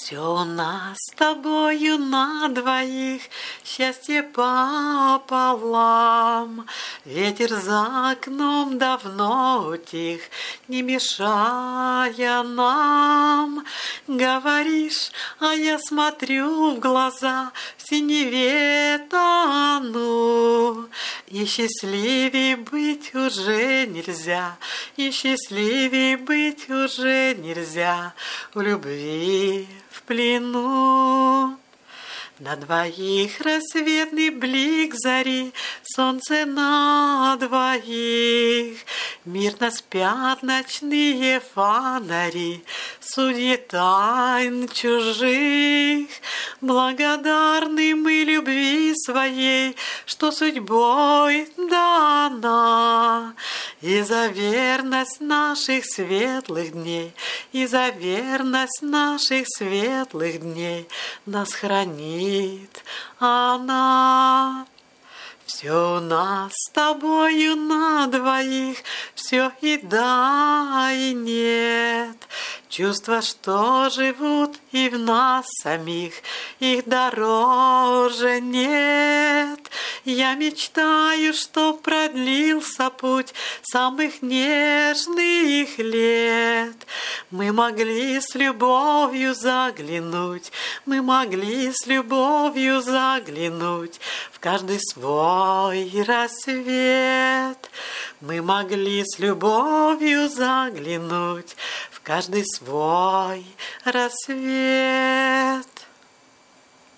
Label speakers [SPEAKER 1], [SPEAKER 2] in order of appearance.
[SPEAKER 1] Все у нас с тобою на двоих, счастье пополам. Ветер за окном давно утих, не мешая нам. Говоришь, а я смотрю в глаза, в синеве тону. И счастливей быть уже нельзя, и счастливей быть уже нельзя в любви в плену. На двоих рассветный блик зари, солнце на двоих. Мирно спят ночные фонари, судьи тайн чужих. Благодарны мы любви своей, что судьбой дана. И за верность наших светлых дней, и за верность наших светлых дней нас хранит она. Все у нас с тобою на двоих, все и да, и нет. Чувства, что живут и в нас самих, их дороже нет. Я мечтаю, что продлился путь самых нежных лет. Мы могли с любовью заглянуть, мы могли с любовью заглянуть в каждый свой рассвет. Мы могли с любовью заглянуть в каждый свой рассвет.